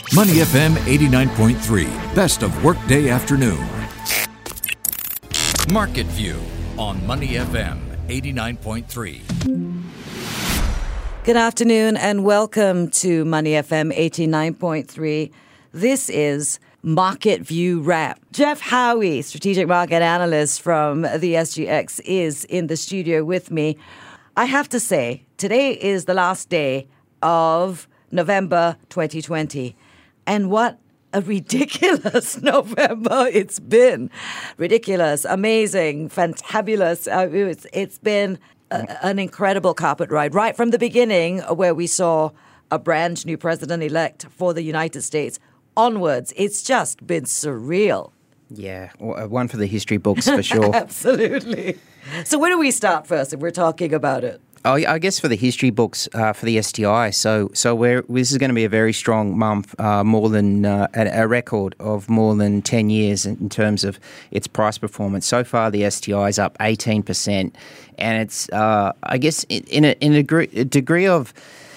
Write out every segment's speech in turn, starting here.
Money FM 89.3, best of workday afternoon. Market View on Money FM 89.3. Good afternoon and welcome to Money FM 89.3. This is Market View Wrap. Jeff Howie, strategic market analyst from the SGX, is in the studio with me. I have to say, today is the last day of November 2020. And what a ridiculous November it's been. Ridiculous, amazing, fantabulous. It's been an incredible carpet ride right from the beginning, where we saw a brand new president-elect for the United States onwards. It's just been surreal. Yeah, one for the history books for sure. Absolutely. So where do we start first if we're talking about it? I guess for the history books, for the STI, so this is going to be a very strong month, more than a record of more than 10 years in terms of its price performance. So far, the STI is up 18%, and it's, I guess, in a degree of,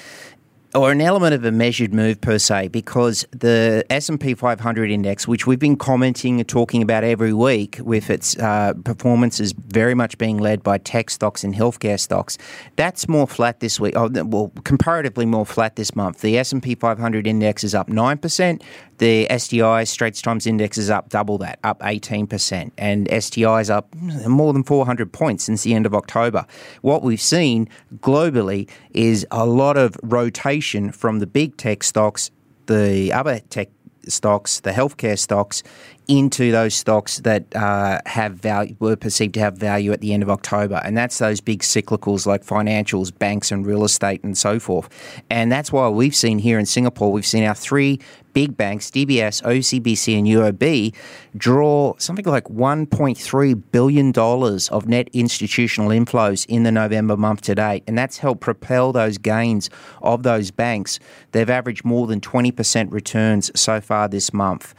or an element of a measured move per se, because the S&P 500 index, which we've been commenting and talking about every week, with its performances very much being led by tech stocks and healthcare stocks, that's more flat this week. Well, comparatively more flat this month. The S&P 500 index is up 9%. The STI Straits Times Index is up double that, up 18%. And STI is up more than 400 points since the end of October. What we've seen globally is a lot of rotation from the big tech stocks, the other tech stocks, the healthcare stocks, into those stocks that have value, were perceived to have value at the end of October. And that's those big cyclicals like financials, banks and real estate and so forth. And that's why we've seen here in Singapore, we've seen our three big banks, DBS, OCBC and UOB, draw something like $1.3 billion of net institutional inflows in the November month to date. And that's helped propel those gains of those banks. They've averaged more than 20% returns so far this month.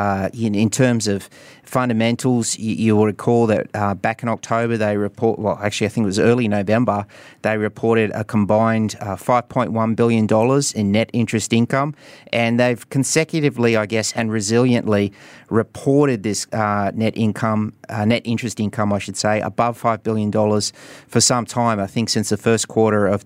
In terms of fundamentals, you will recall that back in October I think it was early November, they reported a combined $5.1 billion in net interest income, and they've consecutively, I guess, and resiliently reported this net interest income, I should say, above $5 billion for some time, I think since the first quarter of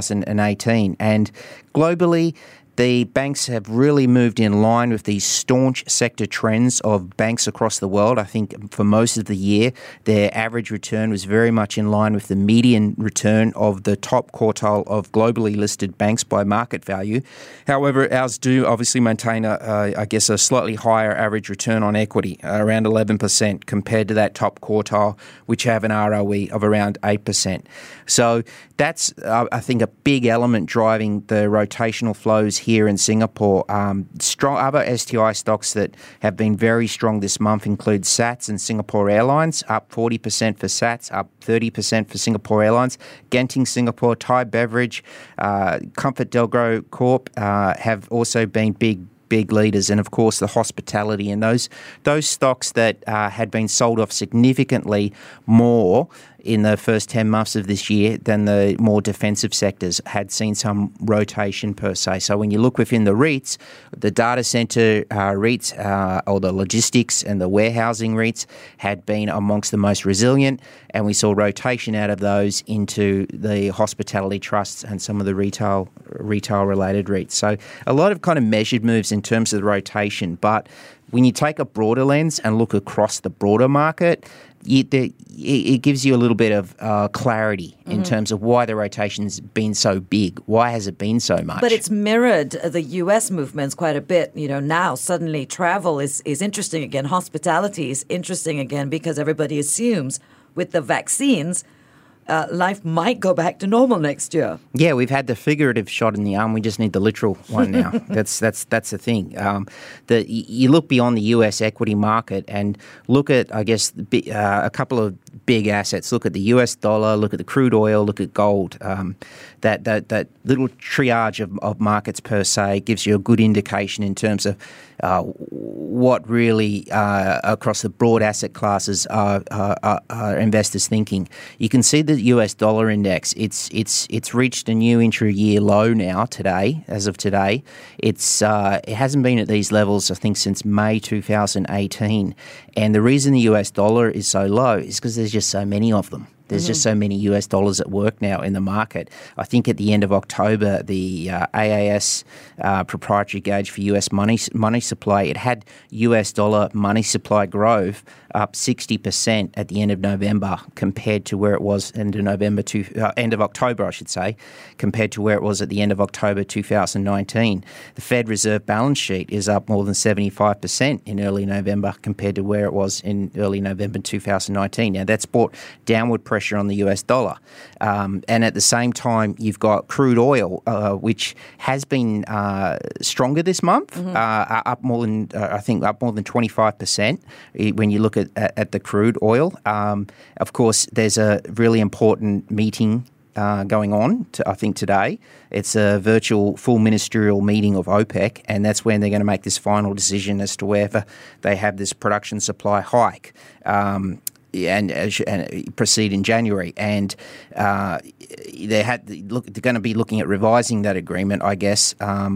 2018. And globally, the banks have really moved in line with these staunch sector trends of banks across the world. I think for most of the year, their average return was very much in line with the median return of the top quartile of globally listed banks by market value. However, ours do obviously maintain a slightly higher average return on equity, around 11% compared to that top quartile, which have an ROE of around 8%. So that's, I think, a big element driving the rotational flows here in Singapore. Strong other STI stocks that have been very strong this month include SATS and Singapore Airlines, up 40% for SATS, up 30% for Singapore Airlines. Genting Singapore, Thai Beverage, ComfortDelGro Corp have also been big leaders, and of course the hospitality and those stocks that had been sold off significantly more in the first 10 months of this year than the more defensive sectors had seen some rotation per se. So when you look within the REITs, the data center REITs or the logistics and the warehousing REITs had been amongst the most resilient, and we saw rotation out of those into the hospitality trusts and some of the retail related REITs. So a lot of kind of measured moves in terms of the rotation, but when you take a broader lens and look across the broader market, it gives you a little bit of clarity in terms of why the rotation's been so big. Why has it been so much? But it's mirrored the U.S. movements quite a bit. Now suddenly travel is interesting again. Hospitality is interesting again because everybody assumes with the vaccines life might go back to normal next year. Yeah, we've had the figurative shot in the arm. We just need the literal one now. That's the thing. You look beyond the U.S. equity market and look at, I guess, a couple of big assets. Look at the US dollar, look at the crude oil, look at gold. That little triage of markets per se gives you a good indication in terms of what really across the broad asset classes are investors thinking. You can see the US dollar index. It's reached a new intra-year low now today. As of today, it hasn't been at these levels I think since May 2018. And the reason the US dollar is so low is because there's just so many of them. There's just so many US dollars at work now in the market. I think at the end of October, the AAS proprietary gauge for US money supply, it had US dollar money supply growth up 60% at the end of November compared to where it was end of October, I should say, compared to where it was at the end of October 2019. The Fed Reserve balance sheet is up more than 75% in early November compared to where it was in early November 2019. Now, that's brought downward pressure on the US dollar. And at the same time, you've got crude oil, which has been stronger this month, up more than 25% when you look at the crude oil. Of course, there's a really important meeting going on, I think, today. It's a virtual full ministerial meeting of OPEC, and that's when they're going to make this final decision as to whether they have this production supply hike. And proceed in January, and they're going to be looking at revising that agreement, I guess.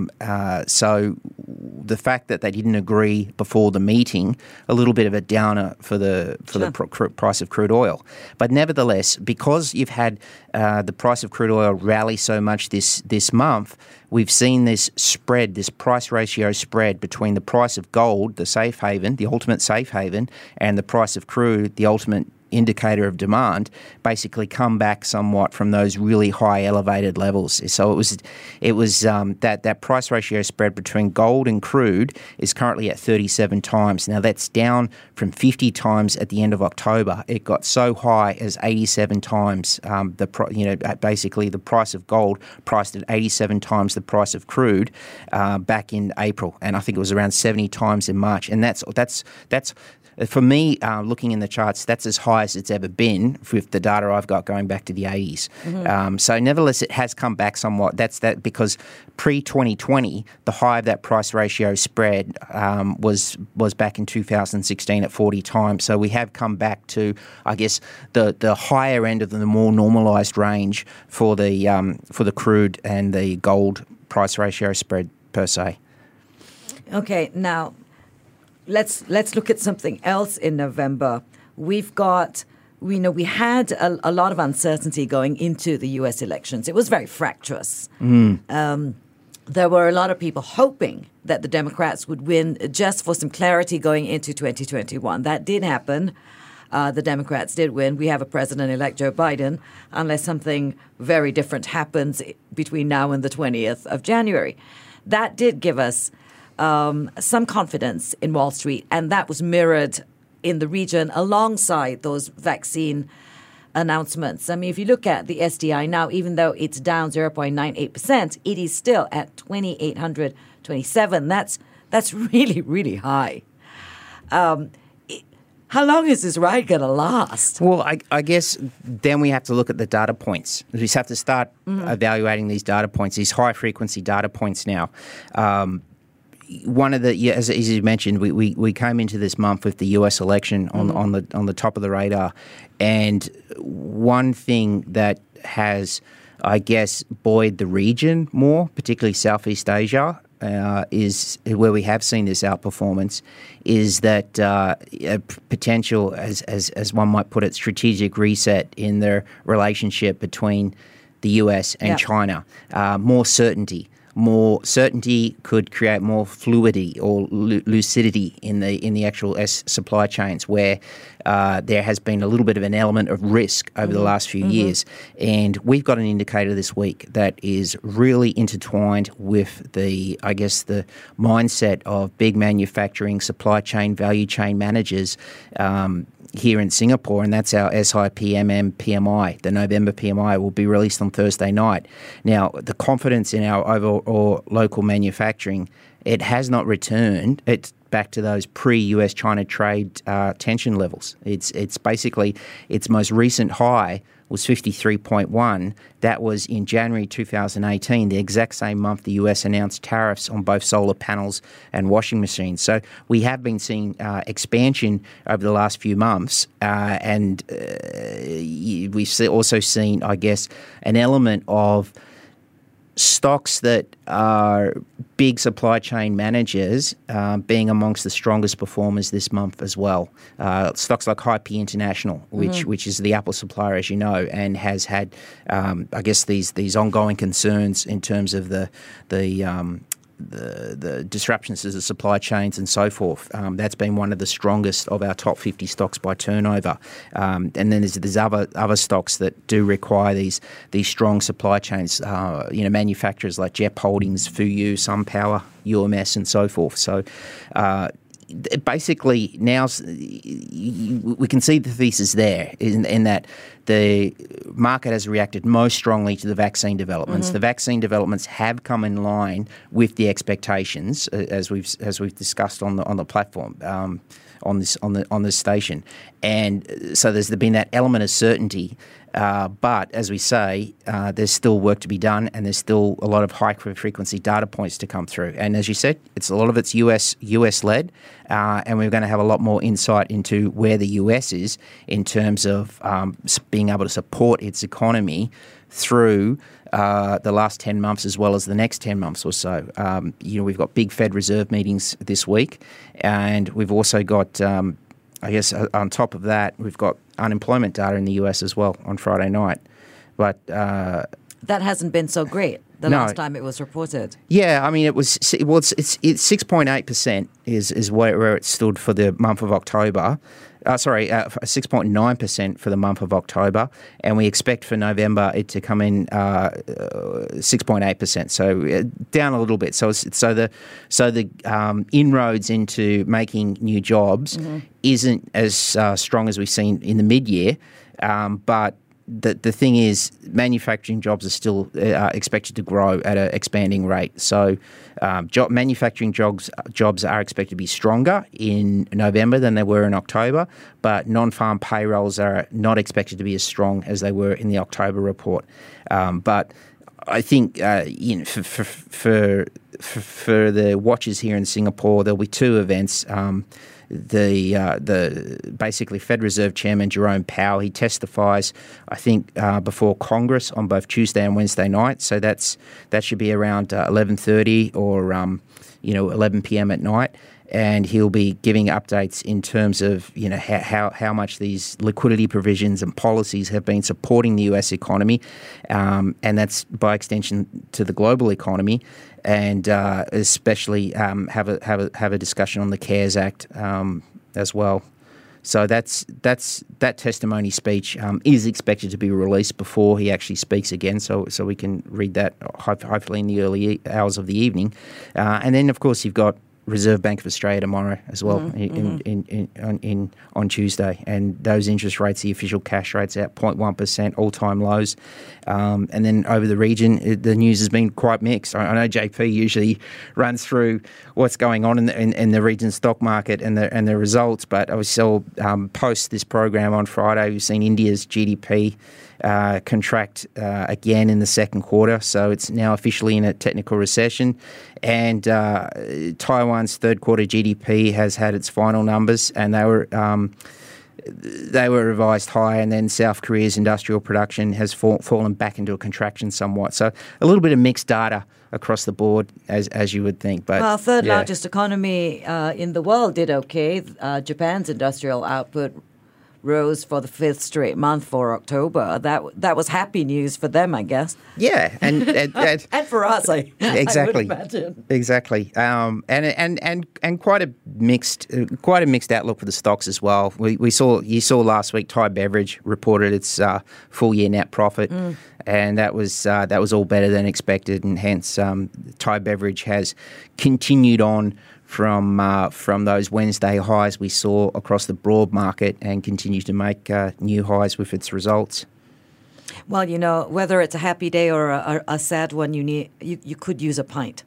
So the fact that they didn't agree before the meeting, a little bit of a downer for the price of crude oil. But nevertheless, because you've had the price of crude oil rally so much this month, we've seen this spread, this price ratio spread between the price of gold, the safe haven, the ultimate safe haven, and the price of crude, the ultimate indicator of demand, basically come back somewhat from those really high elevated levels. So it was that price ratio spread between gold and crude is currently at 37 times. Now that's down from 50 times at the end of October. It got so high as 87 times. Basically the price of gold priced at 87 times the price of crude back in April, and I think it was around 70 times in March. And that's for me, looking in the charts, that's as high as it's ever been with the data I've got going back to the 80s. So nevertheless, it has come back somewhat. That's because pre-2020, the high of that price ratio spread was back in 2016 at 40 times. So we have come back to, I guess, the higher end of the more normalised range for the crude and the gold price ratio spread per se. Okay, now let's look at something else in November. We had a lot of uncertainty going into the U.S. elections. It was very fractious. There were a lot of people hoping that the Democrats would win just for some clarity going into 2021. That did happen. The Democrats did win. We have a president-elect, Joe Biden, unless something very different happens between now and the 20th of January. That did give us some confidence in Wall Street, and that was mirrored in the region alongside those vaccine announcements. I mean, if you look at the SDI now, even though it's down 0.98%, it is still at 2,827. That's really, really high. How long is this ride going to last? Well, I guess then we have to look at the data points. We just have to start evaluating these data points, these high-frequency data points now. One of the, as you mentioned, we came into this month with the US election on the top of the radar, and one thing that has, I guess, buoyed the region more, particularly Southeast Asia, is where we have seen this outperformance, is that a potential, as one might put it, strategic reset in the relationship between the US and China, more certainty. More certainty could create more fluidity or lucidity in the actual supply chains, where there has been a little bit of an element of risk over the last few years. And we've got an indicator this week that is really intertwined with the mindset of big manufacturing, supply chain, value chain managers. here in Singapore, and that's our SIPMM PMI. The November PMI will be released on Thursday night. Now, the confidence in our overall local manufacturing, it has not returned. It's back to those pre-US-China trade tension levels. It's basically its most recent high was 53.1. That was in January 2018, the exact same month the US announced tariffs on both solar panels and washing machines. So we have been seeing expansion over the last few months, and we've also seen, I guess, an element of stocks that are big supply chain managers being amongst the strongest performers this month as well. Stocks like Hi-P International, which is the Apple supplier, as you know, and has had, I guess, these ongoing concerns in terms of the disruptions to the supply chains and so forth. That's been one of the strongest of our top 50 stocks by turnover. And then there's other stocks that do require these strong supply chains. Manufacturers like JEP Holdings, Fuyu, SunPower, UMS, and so forth. So. Basically, now we can see the thesis there in that the market has reacted most strongly to the vaccine developments. Mm-hmm. The vaccine developments have come in line with the expectations, as we've discussed on the platform. On this station, and so there's been that element of certainty, but as we say, there's still work to be done, and there's still a lot of high frequency data points to come through. And as you said, a lot of it's US led, and we're going to have a lot more insight into where the US is in terms of being able to support its economy through the last 10 months as well as the next 10 months or so. We've got big Fed Reserve meetings this week, and we've also got, on top of that, we've got unemployment data in the US as well on Friday night. But that hasn't been so great last time it was reported. Yeah, I mean, it's 6.8% is where it stood for the month of October. 6.9% for the month of October, and we expect for November it to come in 6.8%, so down a little bit. So the inroads into making new jobs isn't as strong as we've seen in the mid-year, but the thing is, manufacturing jobs are still expected to grow at an expanding rate. So manufacturing jobs are expected to be stronger in November than they were in October, but non-farm payrolls are not expected to be as strong as they were in the October report. But I think for the watchers here in Singapore, there'll be two events. The basically Fed Reserve Chairman Jerome Powell, he testifies, I think, before Congress on both Tuesday and Wednesday night. So that should be around 11:30 or 11 p.m. at night, and he'll be giving updates in terms of how much these liquidity provisions and policies have been supporting the US economy, and that's by extension to the global economy. And especially have a discussion on the CARES Act as well. So that testimony speech is expected to be released before he actually speaks again. So we can read that hopefully in the early hours of the evening. And then of course you've got Reserve Bank of Australia tomorrow as well on Tuesday, and those interest rates, the official cash rates, at 0.1%, all-time lows. And then over the region, the news has been quite mixed. I know JP usually runs through what's going on in the region stock market and the results, but I saw post this program on Friday, we've seen India's GDP contract again in the second quarter, so it's now officially in a technical recession. And Taiwan's third quarter GDP has had its final numbers, and they were revised higher. And then South Korea's industrial production has fallen back into a contraction somewhat. So a little bit of mixed data across the board, as you would think. But third largest economy in the world did okay. Japan's industrial output rose for the fifth straight month for October. That was happy news for them, I guess. Yeah, and and for us, exactly. I would imagine. Exactly, and quite a mixed outlook for the stocks as well. You saw last week Thai Beverage reported its full year net profit. And that was all better than expected, and hence Thai Beverage has continued on from those Wednesday highs we saw across the broad market and continues to make new highs with its results. Well, whether it's a happy day or a sad one, you could use a pint.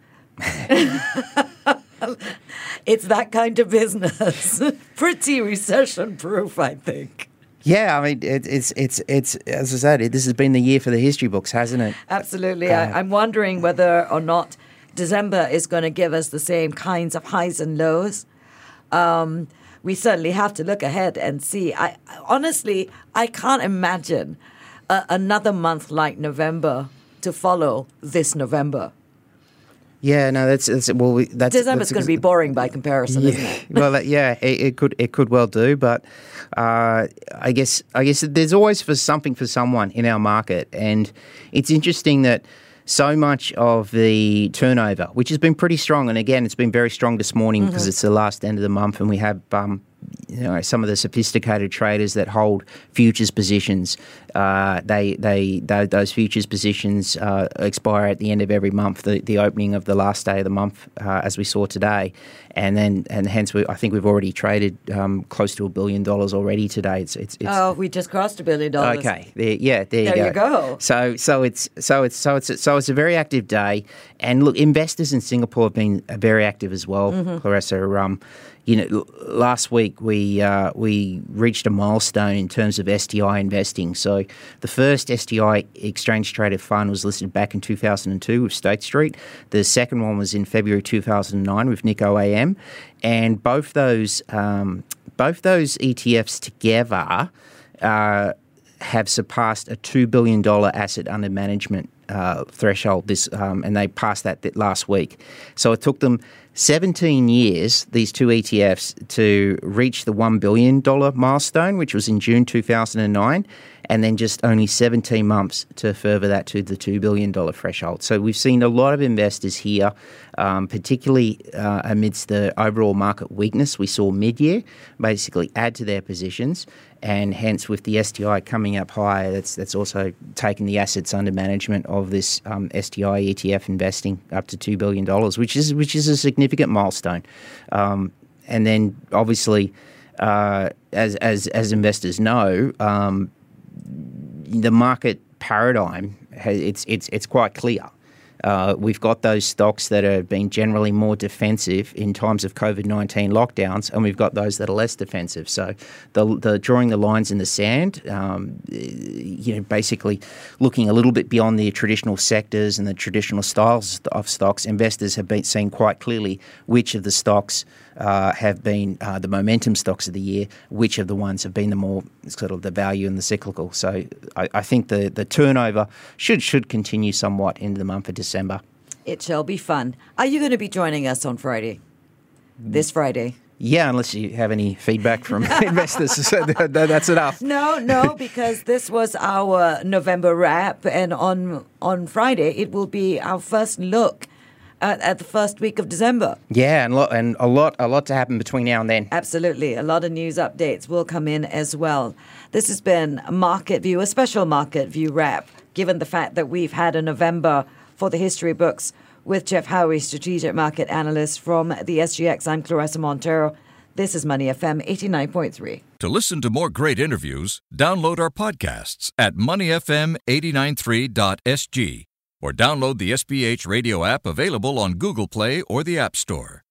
It's that kind of business. Pretty recession-proof, I think. Yeah, I mean, it's as I said, this has been the year for the history books, hasn't it? Absolutely. I'm wondering whether or not December is going to give us the same kinds of highs and lows. We certainly have to look ahead and see. Honestly, I can't imagine another month like November to follow this November. Yeah, no, that's December's going to be boring by comparison, isn't it? Well, it could well do, but I guess there's always something for someone in our market, and it's interesting that so much of the turnover, which has been pretty strong, and again, it's been very strong this morning because it's the last end of the month, and we have some of the sophisticated traders that hold futures positions. Those futures positions expire at the end of every month, the opening of the last day of the month, as we saw today, and hence I think we've already traded close to $1 billion already today. We just crossed $1 billion. Okay, there you go. So it's a very active day, and look, investors in Singapore have been very active as well, Clarissa. Last week we reached a milestone in terms of STI investing. So the first STI exchange-traded fund was listed back in 2002 with State Street. The second one was in February 2009 with Nikko AM, and both those ETFs together have surpassed a $2 billion asset under management threshold. And they passed that last week. So it took them 17 years, these two ETFs, to reach the $1 billion milestone, which was in June 2009, and then just only 17 months to further that to the $2 billion threshold. So we've seen a lot of investors here, particularly amidst the overall market weakness we saw mid-year, basically add to their positions. And hence, with the STI coming up higher, that's also taken the assets under management of this STI ETF investing up to $2 billion, which is a significant milestone. And then, obviously, as investors know, the market paradigm it's quite clear. We've got those stocks that have been generally more defensive in times of COVID-19 lockdowns, and we've got those that are less defensive. So the drawing the lines in the sand, basically looking a little bit beyond the traditional sectors and the traditional styles of stocks, investors have been seeing quite clearly which of the stocks have been the momentum stocks of the year, which of the ones have been the more sort of the value and the cyclical. So I think the turnover should continue somewhat into the month of December. It shall be fun. Are you going to be joining us on Friday? This Friday? Yeah, unless you have any feedback from investors. That's enough. No, because this was our November wrap, and on Friday it will be our first look at the first week of December. Yeah, and a lot to happen between now and then. Absolutely. A lot of news updates will come in as well. This has been Market View, a special Market View wrap, given the fact that we've had a November for the history books with Jeff Howie, strategic market analyst from the SGX. I'm Clarissa Montero. This is Money FM 89.3. To listen to more great interviews, download our podcasts at moneyfm893.sg or download the SBH radio app available on Google Play or the App Store.